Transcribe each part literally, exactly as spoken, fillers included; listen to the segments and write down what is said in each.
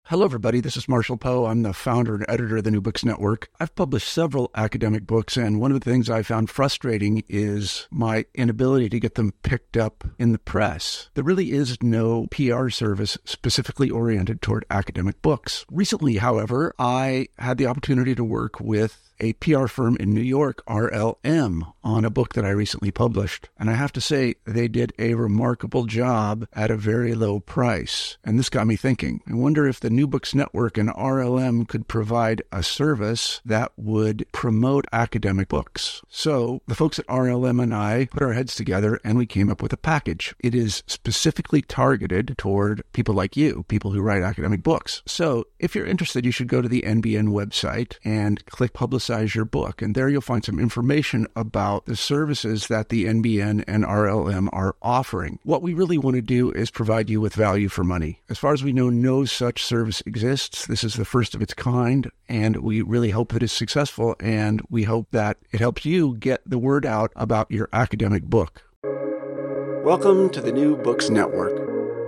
Hello, everybody. This is Marshall Poe. I'm the founder and editor of the New Books Network. I've published several academic books, and one of the things I found frustrating is my inability to get them picked up in the press. There really is no P R service specifically oriented toward academic books. Recently, however, I had the opportunity to work with a P R firm in New York, R L M, on a book that I recently published. And I have to say, they did a remarkable job at a very low price. And this got me thinking. I wonder if the New Books Network and R L M could provide a service that would promote academic books. So the folks at R L M and I put our heads together and we came up with a package. It is specifically targeted toward people like you, people who write academic books. So if you're interested, you should go to the N B N website and click Publicize your book. And there you'll find some information about the services that the N B N and R L M are offering. What we really want to do is provide you with value for money. As far as we know, no such service exists. This is the first of its kind, and we really hope that it's successful, and we hope that it helps you get the word out about your academic book. Welcome to the New Books Network.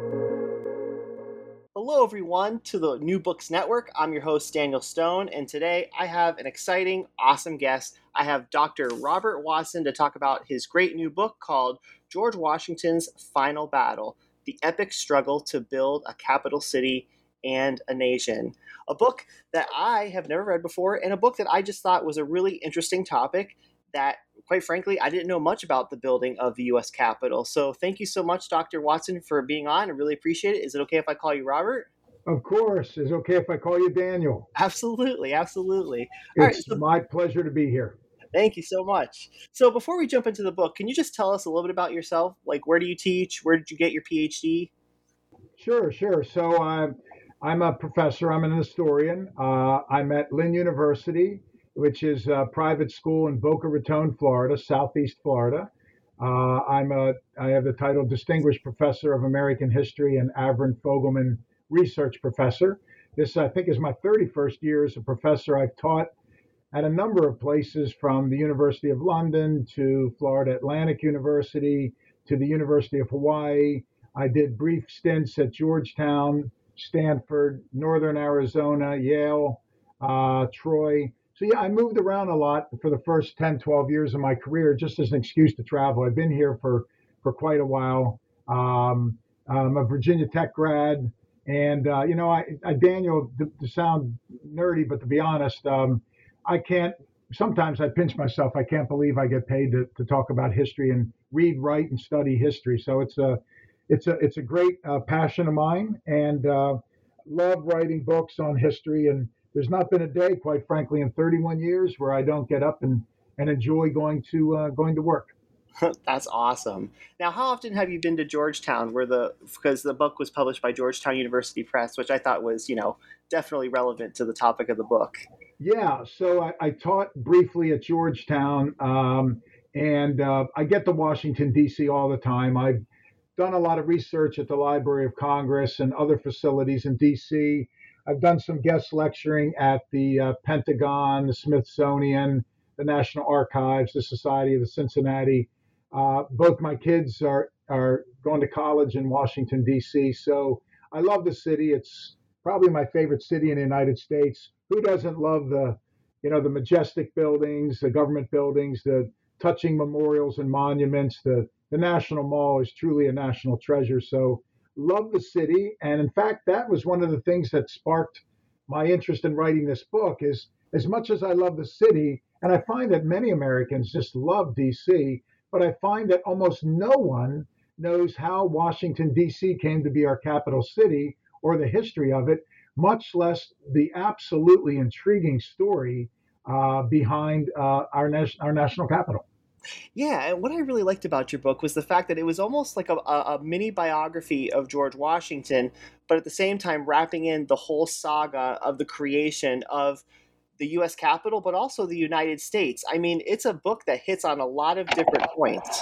Hello, everyone, to the New Books Network. I'm your host, Daniel Stone, and today I have an exciting, awesome guest. I have Doctor Robert Watson to talk about his great new book called George Washington's Final Battle, The Epic Struggle to Build a Capital City and a Nation. A book that I have never read before, and a book that I just thought was a really interesting topic that, quite frankly, I didn't know much about the building of the U S Capitol. So thank you so much, Doctor Watson, for being on. I really appreciate it. Is it okay if I call you Robert? Of course. Is it okay if I call you Daniel? Absolutely. Absolutely. All right, It's so, my pleasure to be here. thank you so much. So before we jump into the book, can you just tell us a little bit about yourself? Like, where do you teach? Where did you get your P H D? Sure, sure. So uh, I'm a professor. I'm an historian. Uh, I'm at Lynn University, which is a private school in Boca Raton, Florida, Southeast Florida. Uh, I'm a, I have the title Distinguished Professor of American History and Avron Fogelman Research Professor. This, I think, is my thirty-first year as a professor. I've taught at a number of places, from the University of London to Florida Atlantic University to the University of Hawaii. I did brief stints at Georgetown, Stanford, Northern Arizona, Yale, uh, Troy. So yeah, I moved around a lot for the first ten, twelve years of my career, just as an excuse to travel. I've been here for, for quite a while. Um, I'm a Virginia Tech grad. And, uh, you know, I, I Daniel, to, to sound nerdy, but to be honest, um, I can't, sometimes I pinch myself. I can't believe I get paid to, to talk about history and read, write, and study history. So it's a, it's a, it's a great uh, passion of mine, and uh, love writing books on history. And there's not been a day, quite frankly, in thirty-one years where I don't get up and, and enjoy going to uh, going to work. That's awesome. Now, how often have you been to Georgetown, where the because the book was published by Georgetown University Press, which I thought was, you know, definitely relevant to the topic of the book? Yeah, so I, I taught briefly at Georgetown, um, and uh, I get to Washington, D C all the time. I've done a lot of research at the Library of Congress and other facilities in D C. I've done some guest lecturing at the uh, Pentagon, the Smithsonian, the National Archives, the Society of the Cincinnati. Uh, both my kids are, are going to college in Washington, D C, so I love the city. It's probably my favorite city in the United States. Who doesn't love the, you know, the majestic buildings, the government buildings, the touching memorials and monuments? The, the National Mall is truly a national treasure. So love the city. And in fact, that was one of the things that sparked my interest in writing this book. Is as much as I love the city, and I find that many Americans just love D C, but I find that almost no one knows how Washington, D C came to be our capital city or the history of it, much less the absolutely intriguing story uh, behind uh, our, nas- our national capital. Yeah, and what I really liked about your book was the fact that it was almost like a, a, a mini biography of George Washington, but at the same time wrapping in the whole saga of the creation of the U S Capitol, but also the United States. I mean, it's a book that hits on a lot of different points.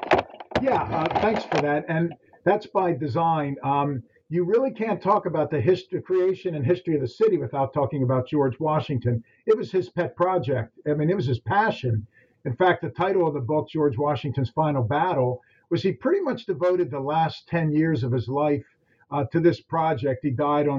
Yeah, uh, thanks for that. And that's by design. Um, you really can't talk about the history, creation and history of the city without talking about George Washington. It was his pet project. I mean, it was his passion. In fact, the title of the book, George Washington's Final Battle, was he pretty much devoted the last ten years of his life uh, to this project. He died on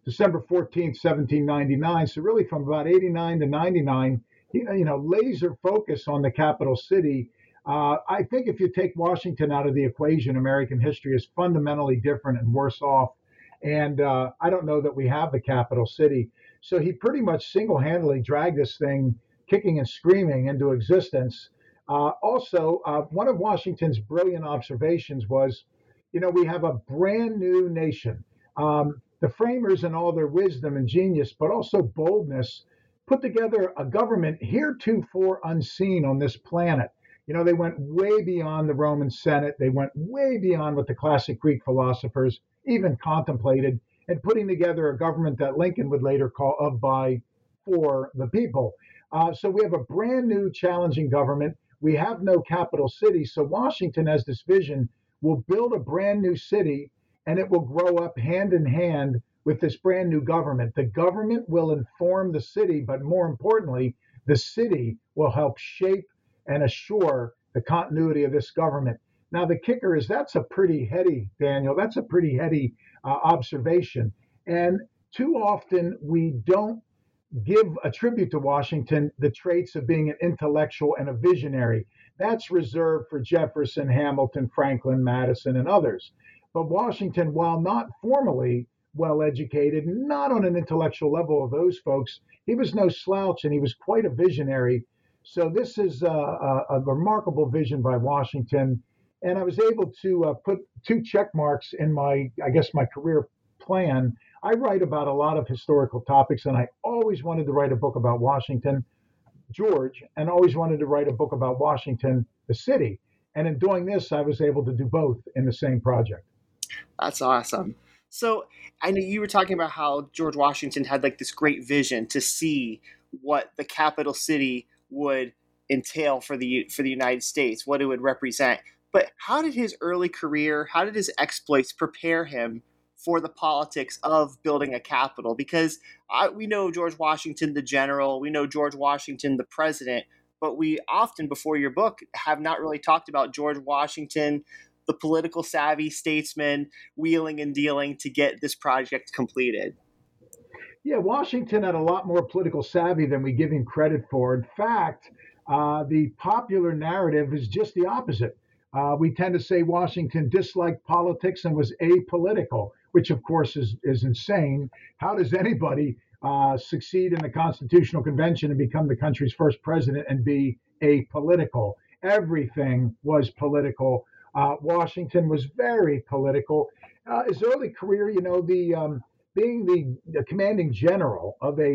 December fourteenth, seventeen ninety-nine. So really from about eighty-nine to ninety-nine, you know, you know laser focus on the capital city. Uh, I think if you take Washington out of the equation, American history is fundamentally different and worse off. And uh, I don't know that we have the capital city. So he pretty much single-handedly dragged this thing kicking and screaming into existence. Uh, also, uh, one of Washington's brilliant observations was, you know, we have a brand new nation. Um, the framers, in all their wisdom and genius, but also boldness, put together a government heretofore unseen on this planet. You know, they went way beyond the Roman Senate. They went way beyond what the classic Greek philosophers even contemplated, and putting together a government that Lincoln would later call of, by, for the people. Uh, so we have a brand new challenging government. We have no capital city. So Washington has this vision: we'll build a brand new city, and it will grow up hand in hand with this brand new government. The government will inform the city, but more importantly, the city will help shape and assure the continuity of this government. Now, the kicker is that's a pretty heady, Daniel, that's a pretty heady uh, observation. And too often we don't give a tribute to Washington the traits of being an intellectual and a visionary. That's reserved for Jefferson, Hamilton, Franklin, Madison, and others. But Washington, while not formally well educated, not on an intellectual level of those folks, he was no slouch, and he was quite a visionary. So this is a, a, a remarkable vision by Washington. And I was able to uh, put two check marks in my, I guess, my career plan. I write about a lot of historical topics, and I always wanted to write a book about Washington, George, and always wanted to write a book about Washington, the city. And in doing this, I was able to do both in the same project. That's awesome. So I know you were talking about how George Washington had like this great vision to see what the capital city would entail for the for the United States, what it would represent. But how did his early career, how did his exploits prepare him for the politics of building a capital? Because I, we know George Washington, the general, we know George Washington, the president, but we often, before your book, have not really talked about George Washington, the political savvy statesman, wheeling and dealing to get this project completed. Yeah, Washington had a lot more political savvy than we give him credit for. In fact, uh, the popular narrative is just the opposite. Uh, we tend to say Washington disliked politics and was apolitical, which of course is, is insane. How does anybody uh, succeed in the Constitutional Convention and become the country's first president and be apolitical? Everything was political. Uh, Washington was very political. Uh, his early career, you know, the um, being the, the commanding general of a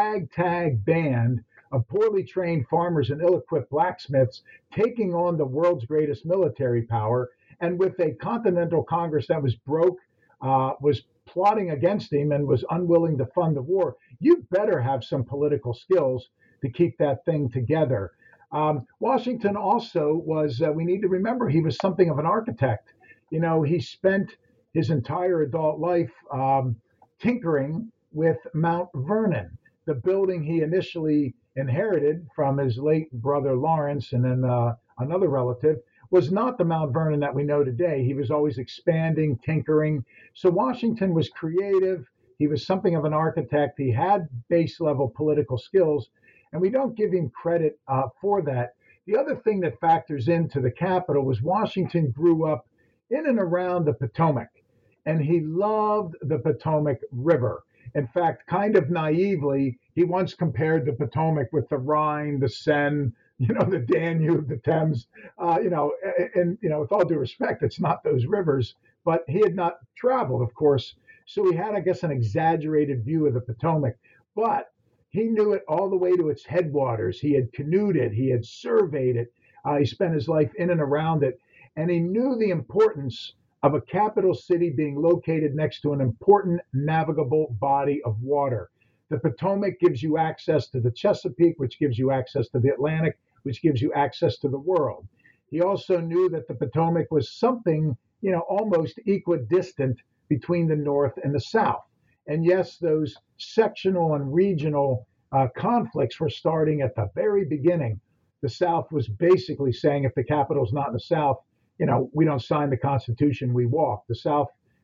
ragtag band of poorly trained farmers and ill-equipped blacksmiths, taking on the world's greatest military power, and with a continental Congress that was broke, uh, was plotting against him, and was unwilling to fund the war. You better have some political skills to keep that thing together. Um, Washington also was, uh, we need to remember, he was something of an architect. You know, he spent his entire adult life um, tinkering with Mount Vernon, the building he initially inherited from his late brother Lawrence and then uh, another relative, was not the Mount Vernon that we know today. He was always expanding, tinkering. So Washington was creative. He was something of an architect. He had base level political skills, and we don't give him credit uh, for that. The other thing that factors into the capital was Washington grew up in and around the Potomac, and he loved the Potomac River. In fact, kind of naively, he once compared the Potomac with the Rhine, the Seine, you know, the Danube, the Thames. Uh, you know, and, and you know, with all due respect, it's not those rivers. But he had not traveled, of course, so he had, I guess, an exaggerated view of the Potomac. But he knew it all the way to its headwaters. He had canoed it. He had surveyed it. Uh, he spent his life in and around it, and he knew the importance of a capital city being located next to an important navigable body of water. The Potomac gives you access to the Chesapeake, which gives you access to the Atlantic, which gives you access to the world. He also knew that the Potomac was something, you know, almost equidistant between the North and the South. And yes, those sectional and regional uh, conflicts were starting at the very beginning. The South was basically saying, if the capital's not in the South, you know, we don't sign the Constitution, we walk. The South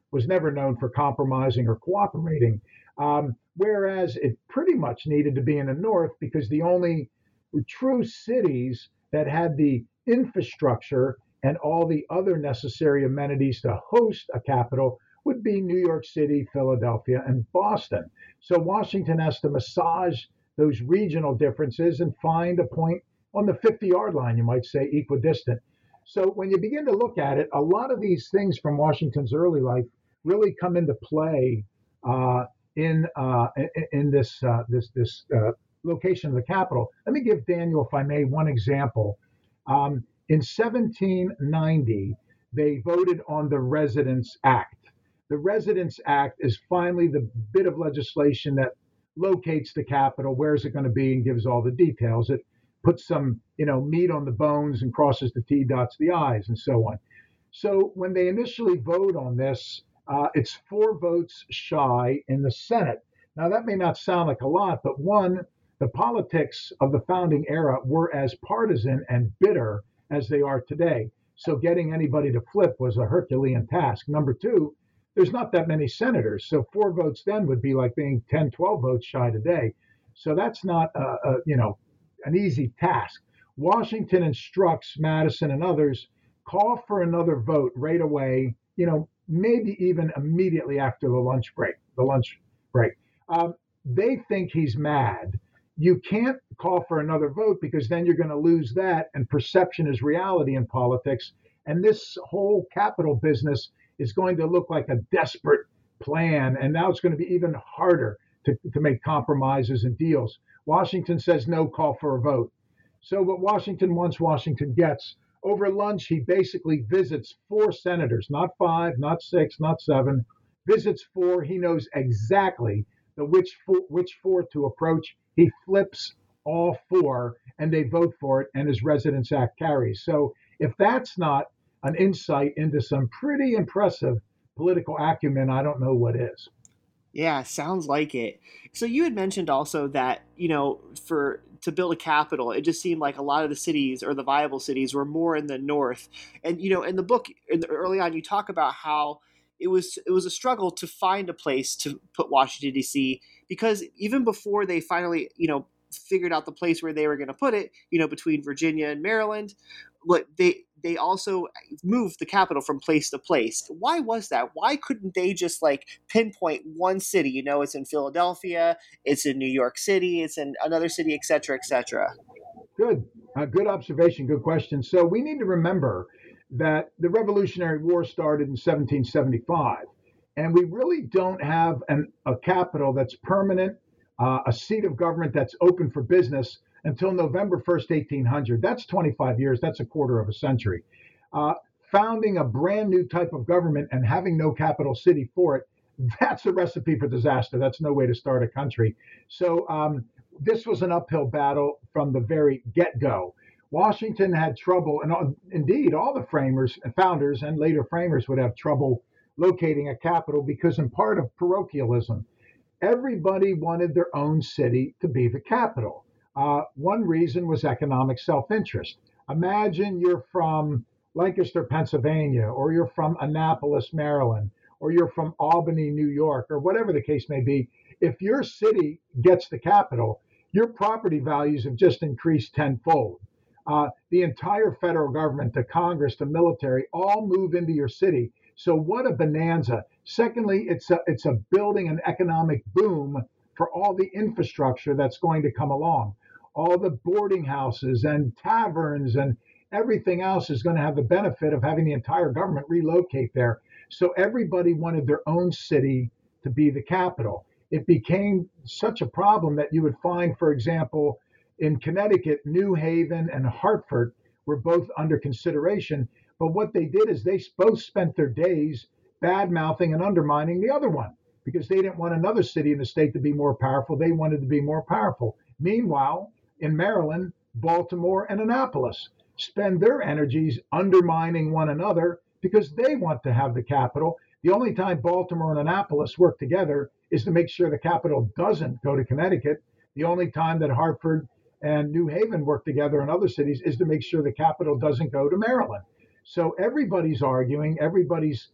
was never known for compromising or cooperating. Um, whereas it pretty much needed to be in the north because the only true cities that had the infrastructure and all the other necessary amenities to host a capital would be New York City, Philadelphia, and Boston. So Washington has to massage those regional differences and find a point on the fifty-yard line, you might say, equidistant. So when you begin to look at it, a lot of these things from Washington's early life really come into play uh, in uh, in this uh, this this uh, location of the capital. Let me give Daniel, if I may, one example. Um, in seventeen ninety, they voted on the Residence Act. The Residence Act is finally the bit of legislation that locates the capital, where is it going to be, and gives all the details. It puts some, you know, meat on the bones and crosses the T, dots the I's, and so on. So when they initially vote on this, uh, it's four votes shy in the Senate. Now that may not sound like a lot, but one, the politics of the founding era were as partisan and bitter as they are today. So getting anybody to flip was a Herculean task. Number two, there's not that many senators. So four votes then would be like being ten, twelve votes shy today. So that's not, a, a, you know, an easy task. Washington instructs Madison and others, call for another vote right away, you know, maybe even immediately after the lunch break, the lunch break. Um, they think he's mad. You can't call for another vote because then you're going to lose that, and perception is reality in politics. And this whole capital business is going to look like a desperate plan, and now it's going to be even harder to, to make compromises and deals. Washington says no, call for a vote. So what Washington wants, Washington gets. Over lunch, he basically visits four senators, not five, not six, not seven, visits four. He knows exactly the which four, which four to approach. He flips all four, and they vote for it, and his Residence Act carries. So if that's not an insight into some pretty impressive political acumen, I don't know what is. Yeah, sounds like it. So you had mentioned also that, you know, for to build a capital, it just seemed like a lot of the cities or the viable cities were more in the north. And, you know, in the book, in the, early on, you talk about how it was it was a struggle to find a place to put Washington, D C, because even before they finally, you know, figured out the place where they were going to put it, you know, between Virginia and Maryland, what they they also moved the capital from place to place. Why was that? Why couldn't they just like pinpoint one city? You know, it's in Philadelphia, it's in New York City, it's in another city, et cetera, et cetera. Good, uh, good observation, good question. So we need to remember that the Revolutionary War started in seventeen seventy-five, and we really don't have an, a capital that's permanent, uh, a seat of government that's open for business until November first, eighteen hundred. That's twenty-five years. That's a quarter of a century. Uh, founding a brand new type of government and having no capital city for it, that's a recipe for disaster. That's no way to start a country. So um, this was an uphill battle from the very get-go. Washington had trouble, and uh, indeed all the framers and founders and later framers would have trouble locating a capital because in part of parochialism, everybody wanted their own city to be the capital. Uh, one reason was economic self-interest. Imagine you're from Lancaster, Pennsylvania, or you're from Annapolis, Maryland, or you're from Albany, New York, or whatever the case may be. If your city gets the capital, your property values have just increased tenfold. Uh, the entire federal government, the Congress, the military, all move into your city. So what a bonanza. Secondly, it's a, it's a building an economic boom for all the infrastructure that's going to come along. All the boarding houses and taverns and everything else is going to have the benefit of having the entire government relocate there. So everybody wanted their own city to be the capital. It became such a problem that you would find, for example, in Connecticut, New Haven and Hartford were both under consideration. But what they did is they both spent their days bad-mouthing and undermining the other one because they didn't want another city in the state to be more powerful. They wanted to be more powerful. Meanwhile, in Maryland, Baltimore, and Annapolis spend their energies undermining one another because they want to have the capital. The only time Baltimore and Annapolis work together is to make sure the capital doesn't go to Connecticut. The only time that Hartford and New Haven work together in other cities is to make sure the capital doesn't go to Maryland. So everybody's arguing, everybody's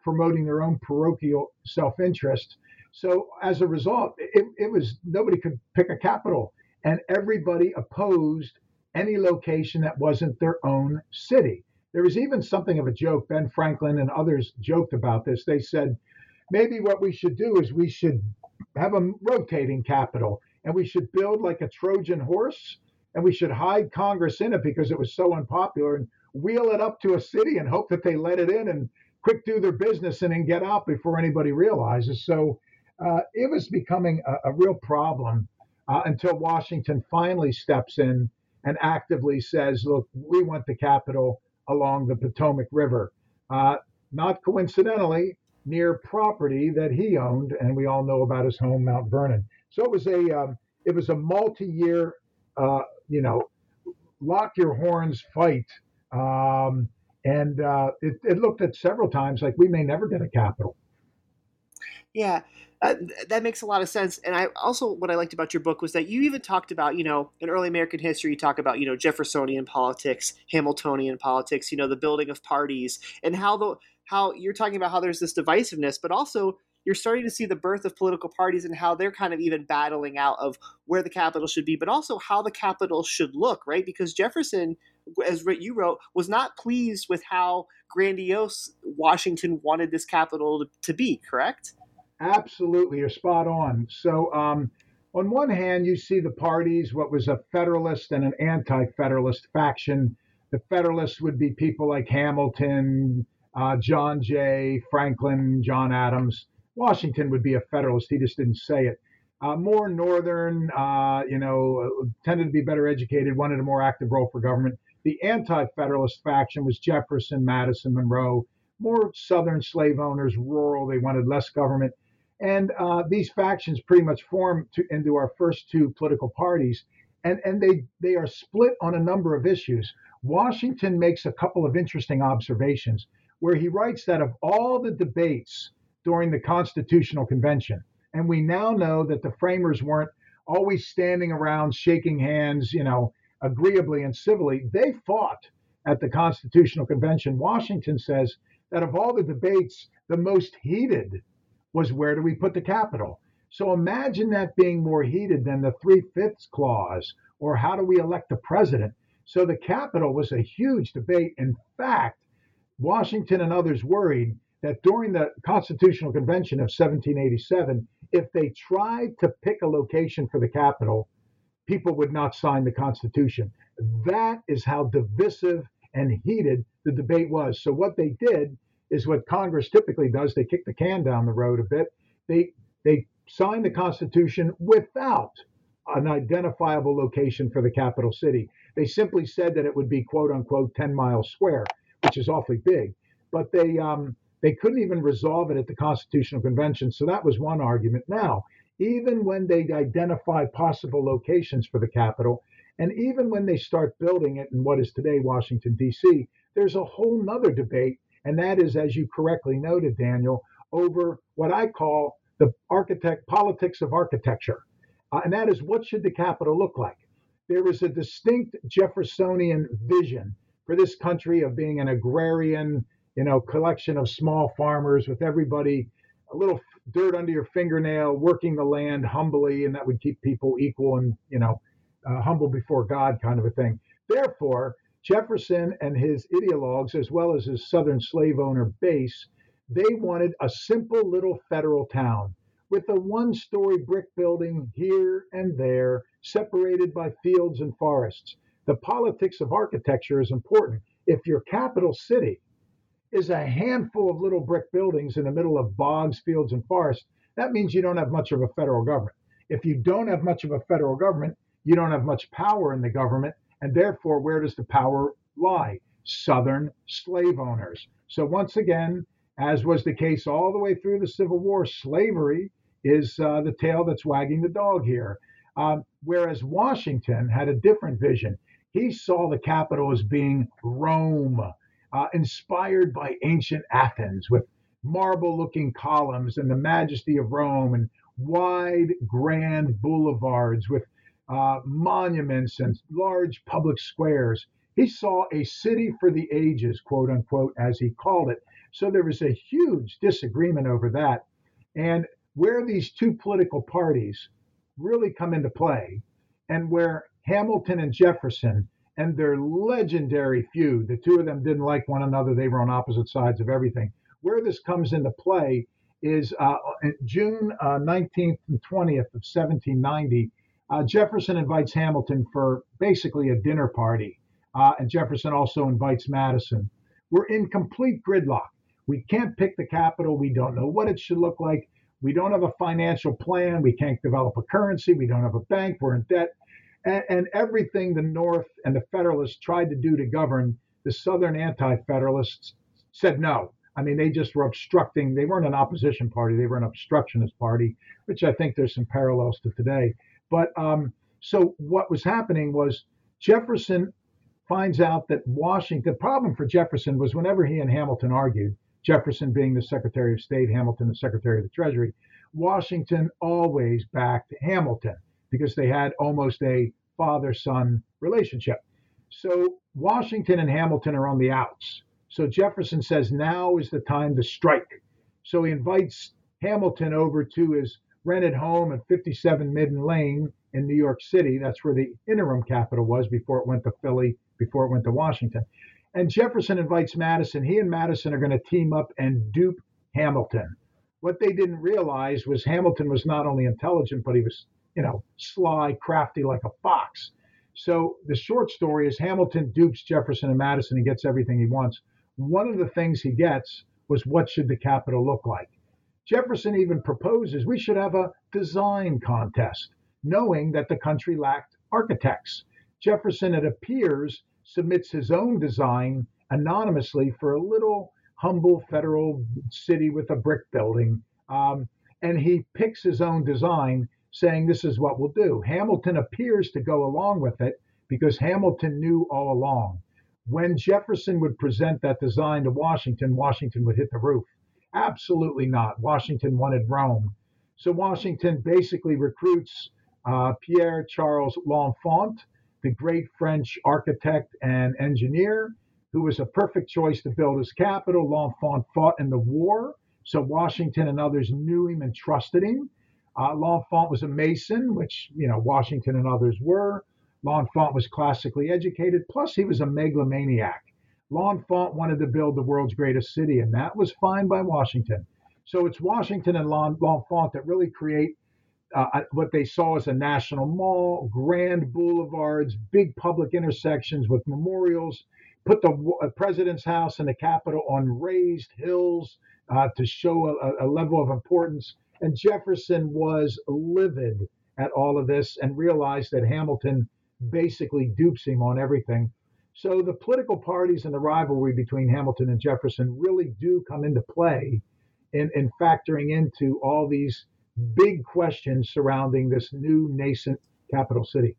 promoting their own parochial self-interest. So as a result, it, it was nobody could pick a capital, and everybody opposed any location that wasn't their own city. There was even something of a joke. Ben Franklin and others joked about this. They said, maybe what we should do is we should have a rotating capital, and we should build like a Trojan horse, and we should hide Congress in it because it was so unpopular, and wheel it up to a city and hope that they let it in and quick do their business and then get out before anybody realizes. So uh, it was becoming a, a real problem uh, until Washington finally steps in and actively says, look, we want the capital along the Potomac River. Uh, not coincidentally, near property that he owned, and we all know about his home, Mount Vernon. So it was a um, it was a multi-year, uh, you know, lock your horns fight, um, and uh, it, it looked at several times like we may never get a capital. Yeah, uh, th- that makes a lot of sense. And I also, what I liked about your book was that you even talked about, you know, in early American history, you talk about, you know, Jeffersonian politics, Hamiltonian politics, you know, the building of parties, and how the how you're talking about how there's this divisiveness, but also you're starting to see the birth of political parties and how they're kind of even battling out of where the capital should be, but also how the capital should look, right? Because Jefferson, as you wrote, was not pleased with how grandiose Washington wanted this capital to, to be, correct? Absolutely, you're spot on. So, um, on one hand, you see the parties, what was a Federalist and an anti-Federalist faction. The Federalists would be people like Hamilton, uh, John Jay, Franklin, John Adams. Washington would be a Federalist. He just didn't say it. Uh, more Northern, uh, you know, tended to be better educated, wanted a more active role for government. The anti-Federalist faction was Jefferson, Madison, Monroe. More Southern slave owners, rural. They wanted less government. And uh, these factions pretty much form to, into our first two political parties, and, and they, they are split on a number of issues. Washington makes a couple of interesting observations where he writes that of all the debates during the Constitutional Convention, and we now know that the framers weren't always standing around shaking hands, you know, agreeably and civilly. They fought at the Constitutional Convention. Washington says that of all the debates, the most heated was where do we put the capital? So imagine that being more heated than the three-fifths clause, or how do we elect the president? So the capital was a huge debate. In fact, Washington and others worried that during the Constitutional Convention of seventeen eighty-seven, if they tried to pick a location for the capital, people would not sign the Constitution. That is how divisive and heated the debate was. So what they did is what Congress typically does. They kick the can down the road a bit. They they signed the Constitution without an identifiable location for the capital city. They simply said that it would be quote unquote ten miles square, which is awfully big. But they um, they couldn't even resolve it at the Constitutional Convention. So that was one argument. Now, even when they identify possible locations for the capital, and even when they start building it in what is today Washington, D C, there's a whole nother debate. And that is, as you correctly noted, Daniel, over what I call the architect politics of architecture. Uh, and that is, what should the capital look like? There is a distinct Jeffersonian vision for this country of being an agrarian, you know, collection of small farmers with everybody a little dirt under your fingernail, working the land humbly, and that would keep people equal and, you know, uh, humble before God kind of a thing. Therefore, Jefferson and his ideologues, as well as his Southern slave owner base, they wanted a simple little federal town with a one-story brick building here and there, separated by fields and forests. The politics of architecture is important. If your capital city is a handful of little brick buildings in the middle of bogs, fields, and forests, that means you don't have much of a federal government. If you don't have much of a federal government, you don't have much power in the government. And therefore, where does the power lie? Southern slave owners. So once again, as was the case all the way through the Civil War, slavery is uh, the tail that's wagging the dog here. Um, whereas Washington had a different vision. He saw the capital as being Rome, uh, inspired by ancient Athens, with marble-looking columns and the majesty of Rome, and wide, grand boulevards with Uh, monuments and large public squares. He saw a city for the ages, quote unquote, as he called it. So there was a huge disagreement over that. And where these two political parties really come into play, and where Hamilton and Jefferson and their legendary feud, the two of them didn't like one another, they were on opposite sides of everything. Where this comes into play is uh, June uh, nineteenth and twentieth of seventeen ninety. Uh, Jefferson invites Hamilton for basically a dinner party, uh, and Jefferson also invites Madison. We're in complete gridlock. We can't pick the capital. We don't know what it should look like. We don't have a financial plan. We can't develop a currency. We don't have a bank. We're in debt. And, and everything the North and the Federalists tried to do to govern, the Southern Anti-Federalists said no. I mean, they just were obstructing. They weren't an opposition party. They were an obstructionist party, which I think there's some parallels to today. But um, so what was happening was Jefferson finds out that Washington, the problem for Jefferson was whenever he and Hamilton argued, Jefferson being the Secretary of State, Hamilton the Secretary of the Treasury, Washington always backed Hamilton because they had almost a father-son relationship. So Washington and Hamilton are on the outs. So Jefferson says now is the time to strike. So he invites Hamilton over to his rented home at fifty-seven Midden Lane in New York City. That's where the interim capital was before it went to Philly, before it went to Washington. And Jefferson invites Madison. He and Madison are going to team up and dupe Hamilton. What they didn't realize was Hamilton was not only intelligent, but he was, you know, sly, crafty like a fox. So the short story is Hamilton dupes Jefferson and Madison and gets everything he wants. One of the things he gets was what should the Capitol look like? Jefferson even proposes we should have a design contest, knowing that the country lacked architects. Jefferson, it appears, submits his own design anonymously for a little humble federal city with a brick building. Um, and he picks his own design, saying this is what we'll do. Hamilton appears to go along with it because Hamilton knew all along. When Jefferson would present that design to Washington, Washington would hit the roof. Absolutely not. Washington wanted Rome. So Washington basically recruits uh, Pierre Charles L'Enfant, the great French architect and engineer, who was a perfect choice to build his capital. L'Enfant fought in the war, so Washington and others knew him and trusted him. Uh, L'Enfant was a Mason, which, you know, Washington and others were. L'Enfant was classically educated, plus he was a megalomaniac. L'Enfant wanted to build the world's greatest city, and that was fine by Washington. So it's Washington and L'Enfant that really create uh, what they saw as a national mall, grand boulevards, big public intersections with memorials, put the uh, president's house and the Capitol on raised hills uh, to show a, a level of importance. And Jefferson was livid at all of this and realized that Hamilton basically dupes him on everything. So the political parties and the rivalry between Hamilton and Jefferson really do come into play in, in factoring into all these big questions surrounding this new nascent capital city.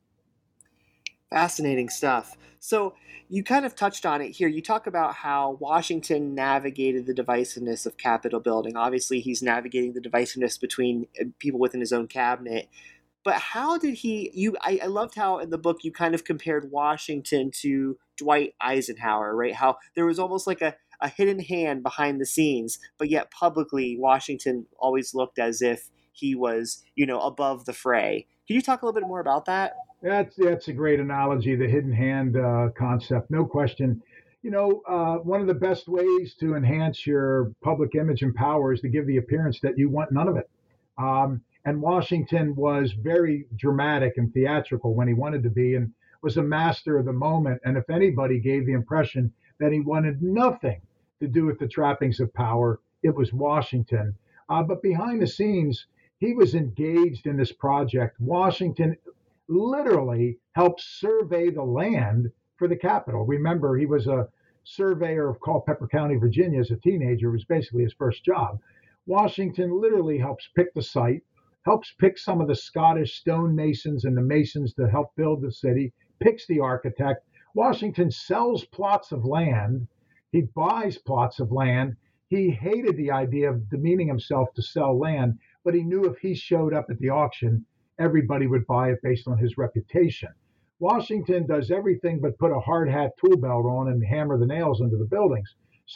Fascinating stuff. So you kind of touched on it here. You talk about how Washington navigated the divisiveness of Capitol building. Obviously, he's navigating the divisiveness between people within his own cabinet. But how did he, you, I, I loved how in the book you kind of compared Washington to Dwight Eisenhower, right? How there was almost like a, a hidden hand behind the scenes, but yet publicly Washington always looked as if he was, you know, above the fray. Can you talk a little bit more about that? That's, that's a great analogy, the hidden hand uh, concept, no question. You know, uh, one of the best ways to enhance your public image and power is to give the appearance that you want none of it. Um, And Washington was very dramatic and theatrical when he wanted to be and was a master of the moment. And if anybody gave the impression that he wanted nothing to do with the trappings of power, it was Washington. Uh, but behind the scenes, he was engaged in this project. Washington literally helped survey the land for the Capitol. Remember, he was a surveyor of Culpeper County, Virginia as a teenager. It was basically his first job. Washington literally helps pick the site, helps pick some of the Scottish stonemasons and the masons to help build the city, picks the architect. Washington sells plots of land. He buys plots of land. He hated the idea of demeaning himself to sell land, but he knew if he showed up at the auction, everybody would buy it based on his reputation. Washington does everything but put a hard hat tool belt on and hammer the nails into the buildings. So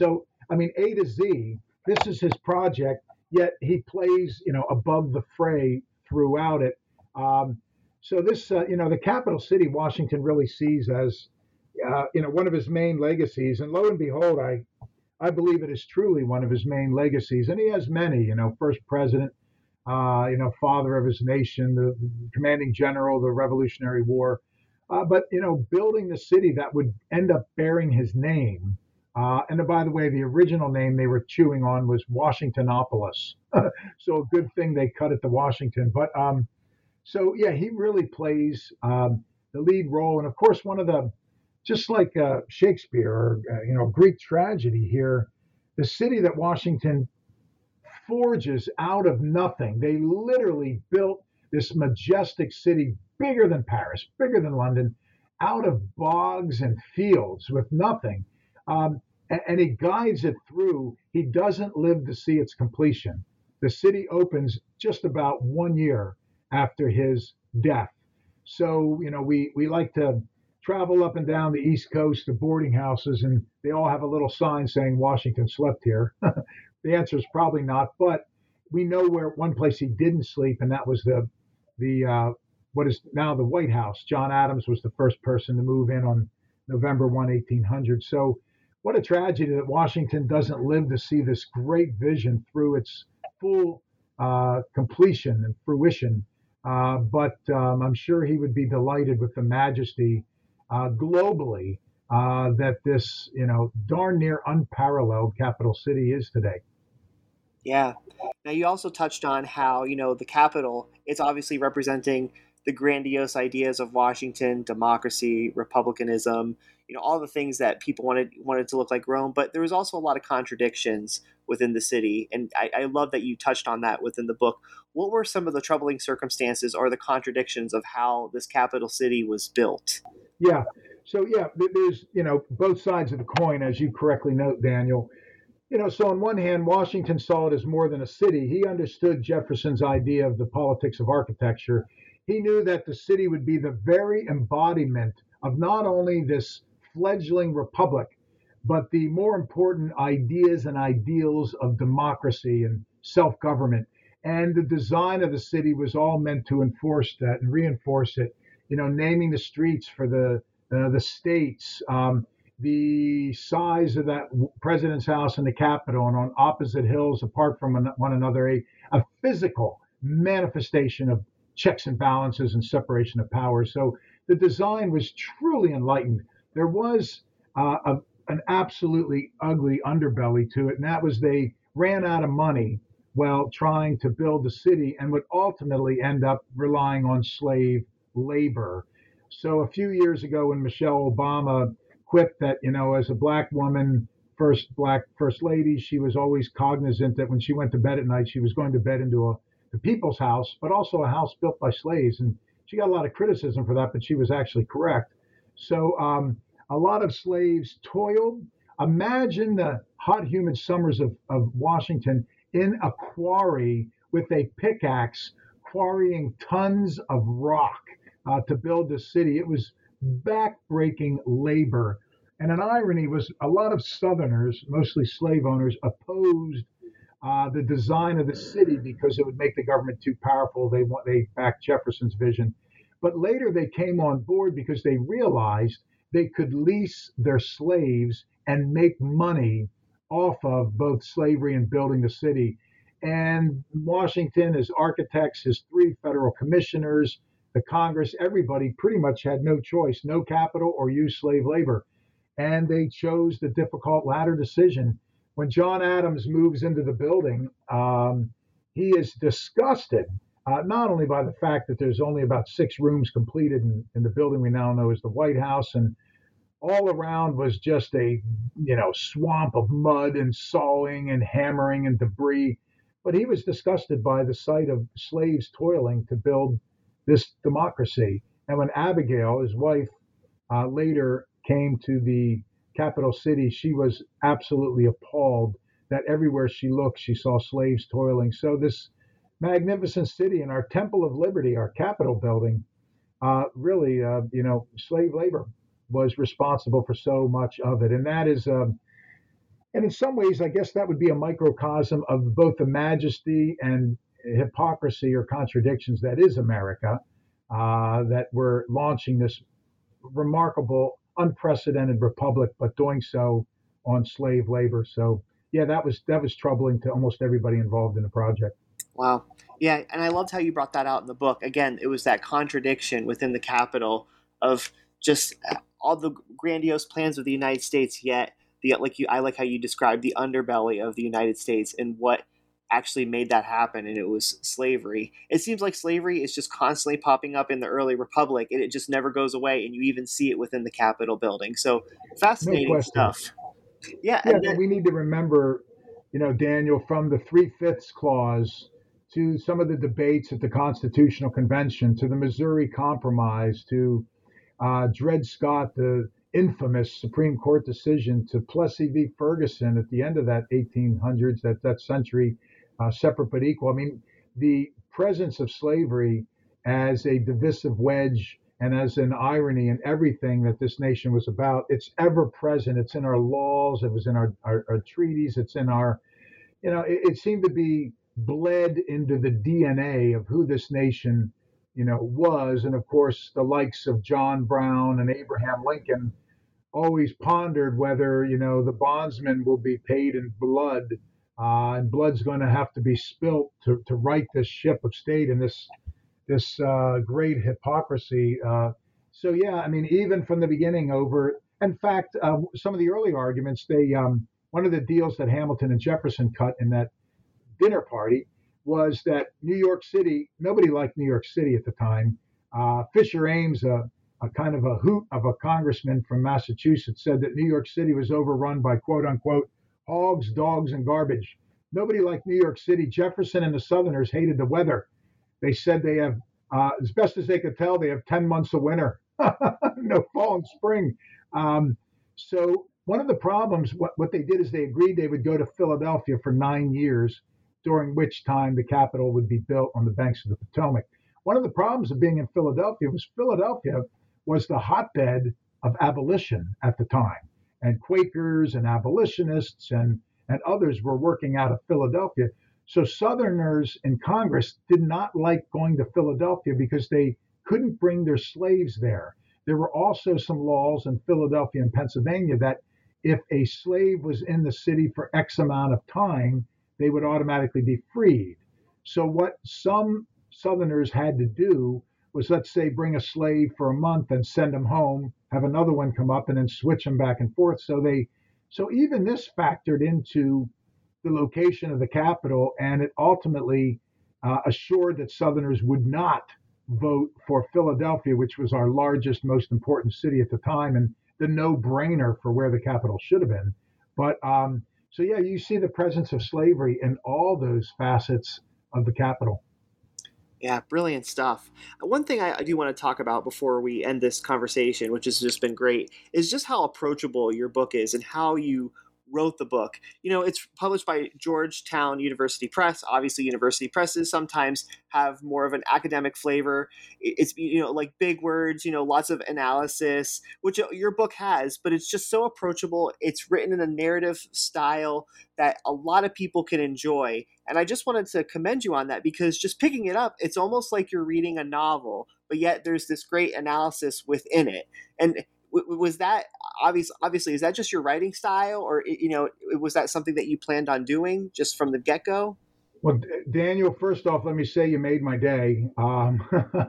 I mean, A to Z, this is his project, yet he plays, you know, above the fray throughout it. Um, so this, uh, you know, the capital city, Washington really sees as, uh, you know, one of his main legacies. And lo and behold, I, I believe it is truly one of his main legacies. And he has many, you know, first president, uh, you know, father of his nation, the, the commanding general of the Revolutionary War. Uh, but, you know, building the city that would end up bearing his name. Uh, and by the way, the original name they were chewing on was Washingtonopolis. So a good thing they cut it to Washington. But um, so, yeah, he really plays um, the lead role. And of course, one of the, just like uh, Shakespeare or, uh, you know, Greek tragedy here, the city that Washington forges out of nothing. They literally built this majestic city, bigger than Paris, bigger than London, out of bogs and fields with nothing. Um, and, and he guides it through. He doesn't live to see its completion. The city opens just about one year after his death. So, you know, we, we like to travel up and down the East Coast to boarding houses, and they all have a little sign saying Washington slept here. The answer is probably not, but we know where one place he didn't sleep, and that was the the uh, what is now the White House. John Adams was the first person to move in on November first, eighteen hundred. So what a tragedy that Washington doesn't live to see this great vision through its full uh, completion and fruition. Uh, but um, I'm sure he would be delighted with the majesty uh, globally uh, that this, you know, darn near unparalleled capital city is today. Yeah. Now, you also touched on how, you know, the Capitol, it's obviously representing the grandiose ideas of Washington, democracy, republicanism, you know, all the things that people wanted wanted to look like Rome. But there was also a lot of contradictions within the city. And I, I love that you touched on that within the book. What were some of the troubling circumstances or the contradictions of how this capital city was built? Yeah. So, yeah, there's, you know, both sides of the coin, as you correctly note, Daniel. You know, so on one hand, Washington saw it as more than a city. He understood Jefferson's idea of the politics of architecture. He knew that the city would be the very embodiment of not only this fledgling republic, but the more important ideas and ideals of democracy and self-government. And the design of the city was all meant to enforce that and reinforce it. You know, naming the streets for the uh, the states, um, the size of that president's house and the Capitol, and on opposite hills, apart from one another, a, a physical manifestation of checks and balances and separation of powers. So the design was truly enlightened. There was uh, a, an absolutely ugly underbelly to it, and that was they ran out of money while trying to build the city and would ultimately end up relying on slave labor. So a few years ago when Michelle Obama quipped that, you know, as a black woman, first black first lady, she was always cognizant that when she went to bed at night, she was going to bed into a the people's house, but also a house built by slaves. And she got a lot of criticism for that, but she was actually correct. So um, a lot of slaves toiled. Imagine the hot, humid summers of, of Washington in a quarry with a pickaxe, quarrying tons of rock uh, to build the city. It was back-breaking labor. And an irony was a lot of Southerners, mostly slave owners, opposed uh, the design of the city because it would make the government too powerful. They want they backed Jefferson's vision. But later they came on board because they realized they could lease their slaves and make money off of both slavery and building the city. And Washington, his architects, his three federal commissioners, the Congress, everybody pretty much had no choice, no capital or use slave labor. And they chose the difficult latter decision. When John Adams moves into the building, um, he is disgusted, uh, not only by the fact that there's only about six rooms completed in, in the building we now know as the White House, and all around was just a, you know, swamp of mud and sawing and hammering and debris. But he was disgusted by the sight of slaves toiling to build this democracy. And when Abigail, his wife, uh, later came to the capital city, she was absolutely appalled that everywhere she looked, she saw slaves toiling. So this magnificent city and our Temple of Liberty, our Capitol building, uh, really, uh, you know, slave labor was responsible for so much of it. And that is, um, and in some ways, I guess that would be a microcosm of both the majesty and hypocrisy or contradictions that is America, uh, that we're launching this remarkable, unprecedented republic, but doing so on slave labor. So, yeah, that was that was troubling to almost everybody involved in the project. Wow. Yeah, and I loved how you brought that out in the book. Again, it was that contradiction within the Capitol of just all the grandiose plans of the United States, yet the like you I like how you described the underbelly of the United States and what actually made that happen, and it was slavery. It seems like slavery is just constantly popping up in the early republic, and it just never goes away, and you even see it within the Capitol building. So No fascinating question. stuff. Yeah, Yeah, and but then, we need to remember, you know, Daniel, from the Three Fifths Clause to some of the debates at the Constitutional Convention to the Missouri Compromise to uh, Dred Scott, the infamous Supreme Court decision, to Plessy v. Ferguson at the end of that eighteen hundreds, that, that century, uh, separate but equal. I mean, the presence of slavery as a divisive wedge and as an irony in everything that this nation was about, it's ever present. It's in our laws. It was in our, our, our treaties. It's in our, you know, it, it seemed to be bled into the D N A of who this nation, you know, was. And of course, the likes of John Brown and Abraham Lincoln always pondered whether, you know, the bondsman will be paid in blood, uh, and blood's going to have to be spilt to, to right this ship of state and this this uh, great hypocrisy. Uh, so yeah, I mean, even from the beginning, over. In fact, uh, some of the early arguments, they um, one of the deals that Hamilton and Jefferson cut in that dinner party was that New York City, nobody liked New York City at the time. Uh, Fisher Ames, a, a kind of a hoot of a congressman from Massachusetts, said that New York City was overrun by quote unquote hogs, dogs, and garbage. Nobody liked New York City. Jefferson and the Southerners hated the weather. They said they have, uh, as best as they could tell, they have ten months of winter, no fall and spring. Um, so one of the problems, what, what they did is they agreed they would go to Philadelphia for nine years, during which time the Capitol would be built on the banks of the Potomac. One of the problems of being in Philadelphia was Philadelphia was the hotbed of abolition at the time. And Quakers and abolitionists and, and others were working out of Philadelphia. So Southerners in Congress did not like going to Philadelphia because they couldn't bring their slaves there. There were also some laws in Philadelphia and Pennsylvania that if a slave was in the city for X amount of time, they would automatically be freed. So what some Southerners had to do was, let's say, bring a slave for a month and send him home, have another one come up, and then switch them back and forth. So they, so even this factored into the location of the Capitol, and it ultimately uh, assured that Southerners would not vote for Philadelphia, which was our largest, most important city at the time, and the no-brainer for where the Capitol should have been. But um, so, yeah, you see the presence of slavery in all those facets of the Capitol. Yeah, brilliant stuff. One thing I, I do want to talk about before we end this conversation, which has just been great, is just how approachable your book is and how you wrote the book. You know, it's published by Georgetown University Press. Obviously, university presses sometimes have more of an academic flavor. It's, you know, like big words, you know, lots of analysis, which your book has, but it's just so approachable. It's written in a narrative style that a lot of people can enjoy. And I just wanted to commend you on that, because just picking it up, it's almost like you're reading a novel, but yet there's this great analysis within it. And was that obvious? Obviously, is that just your writing style, or, you know, was that something that you planned on doing just from the get-go? Well, Daniel, first off, let me say you made my day. Um,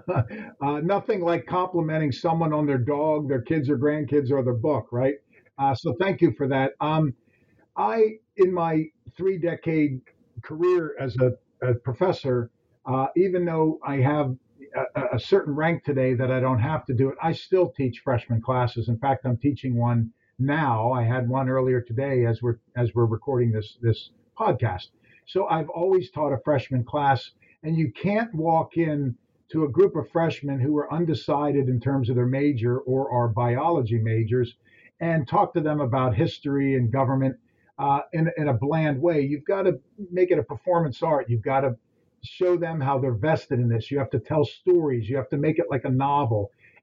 uh, nothing like complimenting someone on their dog, their kids or grandkids, or their book, right? Uh, so thank you for that. Um, I, in my three-decade career as a, a professor, uh, even though I have a, a certain rank today that I don't have to do it, I still teach freshman classes. In fact, I'm teaching one now. I had one earlier today as we're as we're recording this this podcast. So I've always taught a freshman class, and you can't walk in to a group of freshmen who are undecided in terms of their major or are biology majors and talk to them about history and government uh, in, in a bland way. You've got to make it a performance art. You've got to show them how they're vested in this. You have to tell stories. You have to make it like a novel.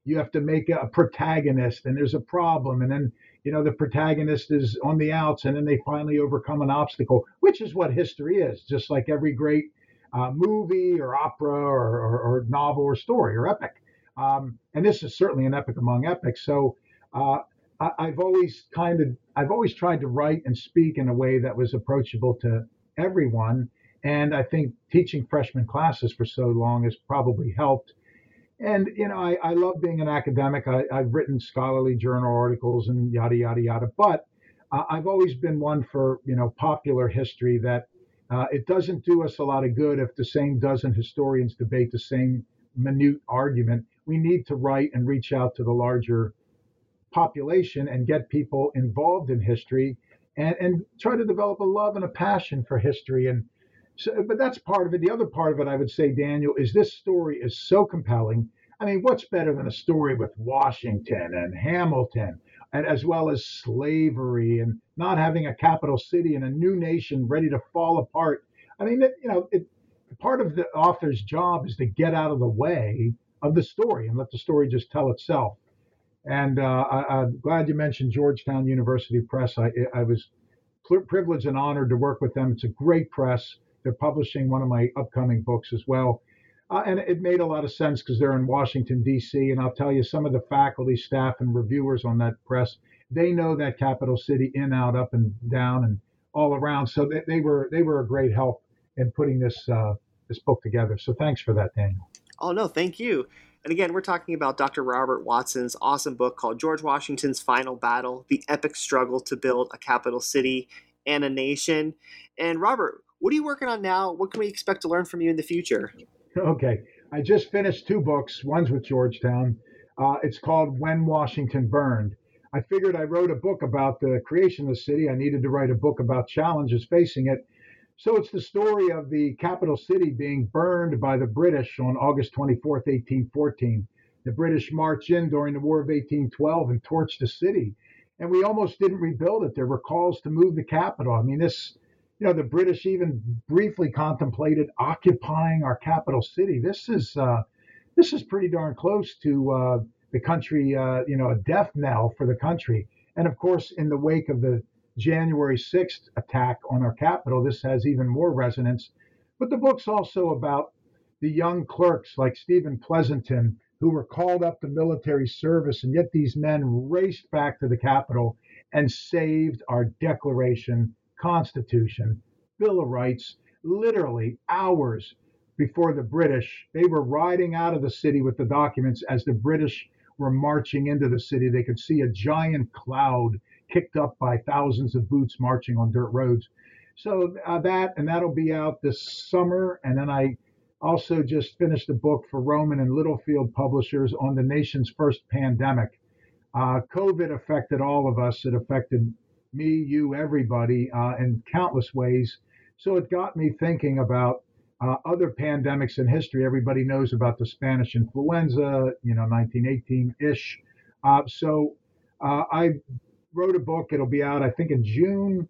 you have to make a protagonist, and there's a problem, and then you know the protagonist is on the outs, and then they finally overcome an obstacle, which is what history is. Just like every great uh, movie or opera or, or, or novel or story or epic, um, and this is certainly an epic among epics. So uh, I, I've always kind of I've always tried to write and speak in a way that was approachable to everyone, and I think teaching freshman classes for so long has probably helped. And, you know, I, I love being an academic. I, I've written scholarly journal articles and yada, yada, yada. But uh, I've always been one for, you know, popular history that uh, it doesn't do us a lot of good if the same dozen historians debate the same minute argument. We need to write and reach out to the larger population and get people involved in history and, and try to develop a love and a passion for history. And So, but that's part of it. The other part of it, I would say, Daniel, is this story is so compelling. I mean, what's better than a story with Washington and Hamilton, and as well as slavery and not having a capital city and a new nation ready to fall apart? I mean, it, you know, it, part of the author's job is to get out of the way of the story and let the story just tell itself. And uh, I, I'm glad you mentioned Georgetown University Press. I, I was privileged and honored to work with them. It's a great press. They're publishing one of my upcoming books as well. Uh, and it made a lot of sense because they're in Washington, D C. And I'll tell you, some of the faculty, staff, and reviewers on that press, they know that capital city in, out, up, and down, and all around. So they, they were they were a great help in putting this uh, this book together. So thanks for that, Daniel. Oh, no, thank you. And again, we're talking about Doctor Robert Watson's awesome book called George Washington's Final Battle, The Epic Struggle to Build a Capital City and a Nation. And Robert, what are you working on now? What can we expect to learn from you in the future? Okay. I just finished two books. One's with Georgetown. Uh, it's called When Washington Burned. I figured I wrote a book about the creation of the city. I needed to write a book about challenges facing it. So it's the story of the capital city being burned by the British on August twenty-fourth, eighteen fourteen. The British marched in during the War of eighteen twelve and torched the city. And we almost didn't rebuild it. There were calls to move the capital. I mean, this... You know, the British even briefly contemplated occupying our capital city. This is uh, this is pretty darn close to uh, the country, uh, you know, a death knell for the country. And of course, in the wake of the January sixth attack on our capital, this has even more resonance. But the book's also about the young clerks like Stephen Pleasanton, who were called up to military service, and yet these men raced back to the Capitol and saved our Declaration, Constitution, Bill of Rights, literally hours before the British. They were riding out of the city with the documents as the British were marching into the city. They could see a giant cloud kicked up by thousands of boots marching on dirt roads. So uh, that, and that'll be out this summer. And then I also just finished a book for Rowman and Littlefield Publishers on the nation's first pandemic. Uh, COVID affected all of us. It affected me, you, everybody uh, in countless ways. So it got me thinking about uh, other pandemics in history. Everybody knows about the Spanish influenza, you know, nineteen eighteen-ish. Uh, so uh, I wrote a book. It'll be out, I think, in June.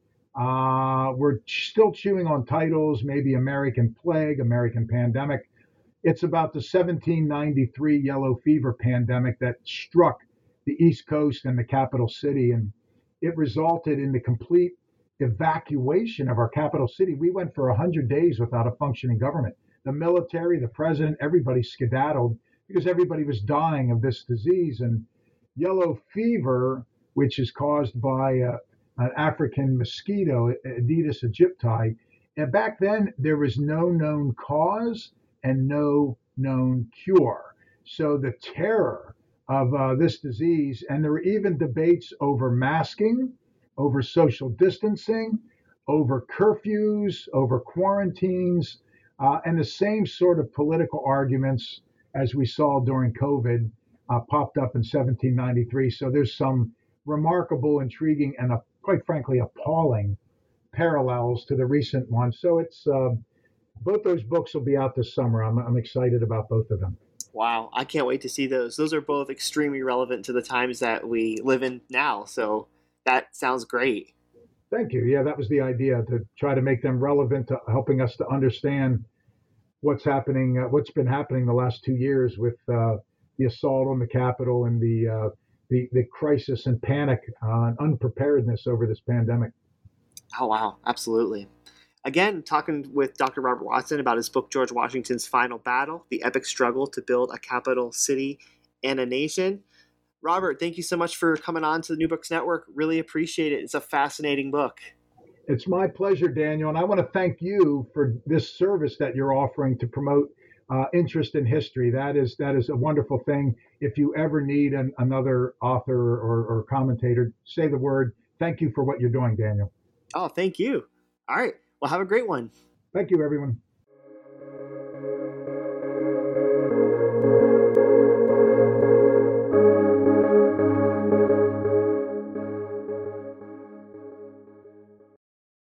Uh, we're still chewing on titles, maybe American Plague, American Pandemic. It's about the seventeen ninety-three yellow fever pandemic that struck the East Coast and the capital city. And it resulted in the complete evacuation of our capital city. We went for one hundred days without a functioning government. The military, the president, everybody skedaddled because everybody was dying of this disease. And yellow fever, which is caused by uh, an African mosquito, Aedes aegypti, and back then there was no known cause and no known cure. So the terror of uh, this disease, and there were even debates over masking, over social distancing, over curfews, over quarantines, uh, and the same sort of political arguments as we saw during COVID uh, popped up in seventeen ninety-three. So there's some remarkable, intriguing, and uh, quite frankly appalling parallels to the recent one. So it's uh, both those books will be out this summer. I'm, I'm excited about both of them. Wow, I can't wait to see those. Those are both extremely relevant to the times that we live in now. So that sounds great. Thank you. Yeah, that was the idea, to try to make them relevant to helping us to understand what's happening, uh, what's been happening the last two years with uh, the assault on the Capitol and the uh, the, the crisis and panic uh, and unpreparedness over this pandemic. Oh, wow. Absolutely. Again, talking with Doctor Robert Watson about his book, George Washington's Final Battle, The Epic Struggle to Build a Capital City and a Nation. Robert, thank you so much for coming on to the New Books Network. Really appreciate it. It's a fascinating book. It's my pleasure, Daniel, and I want to thank you for this service that you're offering to promote uh, interest in history. That is that is a wonderful thing. If you ever need an, another author or, or commentator, say the word. Thank you for what you're doing, Daniel. Oh, thank you. All right. Well, have a great one. Thank you, everyone.